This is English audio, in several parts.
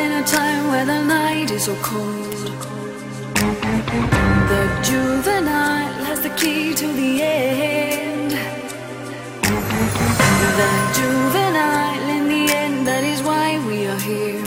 in a time where the night is so cold. The juvenile has the key to the end. The juvenile in the end, that is why we are here.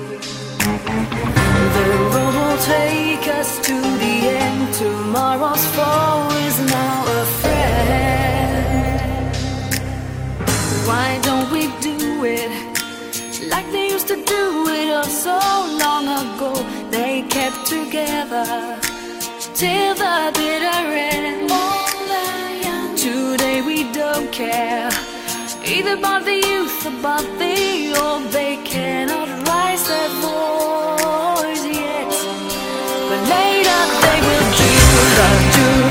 The road will take us to the end. Tomorrow's foe is now a friend. Why don't we do it like they used to do it oh so long ago? They kept together till the bitter end. Today we don't care either about the youth, about the old. They cannot rise their voice yet, but later they will do.